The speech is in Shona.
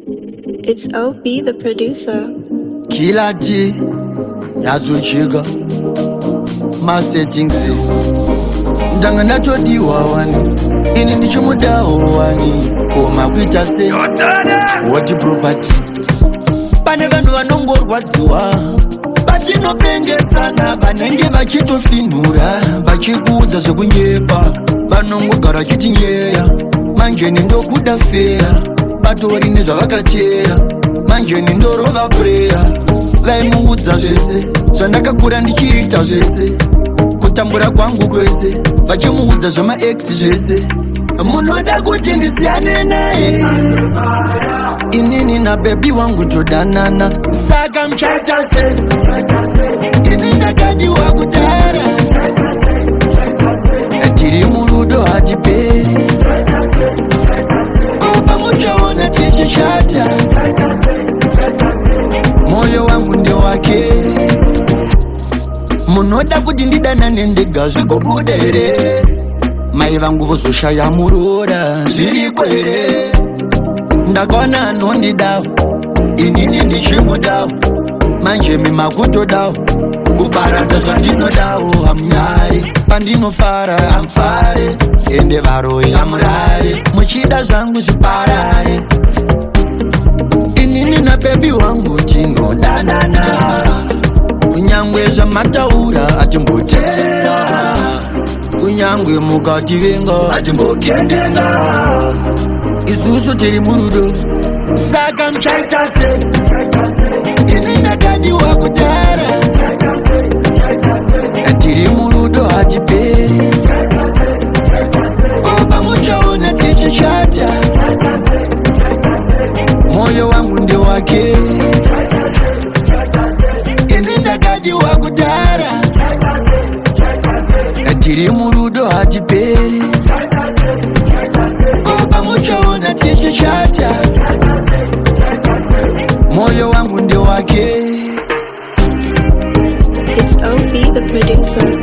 It's OB the producer. Kila day yazochika ma settings ndanga natodiwa wani ini ndichimudawo wani koma kuita se what property pane vanhu vanongorwadziwa vatinopengetsana vanenge vachitofinhura vachikuudza zvekunyepa vanongogara chitinyeya manjeni ndokuda feya vatori nezvavakatera manjeni ndorova pureya vaimuudza zvese zvandakakura ndichiita zvese kutambura kwangu kwese vachimuudza zvamaex zvese munoda kuti ndisiyane naye inini nabebi wangu todanana saka mchaita se ini ndakadiwa kudhara tiri murudo hatiperi kopa muchaona tichichata moyo wangu ndewake munoda kuti ndidanane ndega zvikubuda here mai vangu vozoshaya murora zviri kwere ndakaona anondidawo inini ndichimudawo manje mimakutodawo kuparadza zvandinodawo hamnyari pandinofara amfare ende varoi amurare muchida zvangu zviparare inini nabebi wangu tinodanana kunyangwe zvamataura atimboteerera kunyangwe mukativenga atimbokendeka isusu tiri murudo saka mchaita se ini ndakadiwa kudhara tiri murudo hatiperi kopa muchaona tichichata moyo wangu ndewake ini ndakadiwa kudhara tiri murudo hatiperi kopa muchaona tichichata moyo wangu ndewake. It's OB the producer.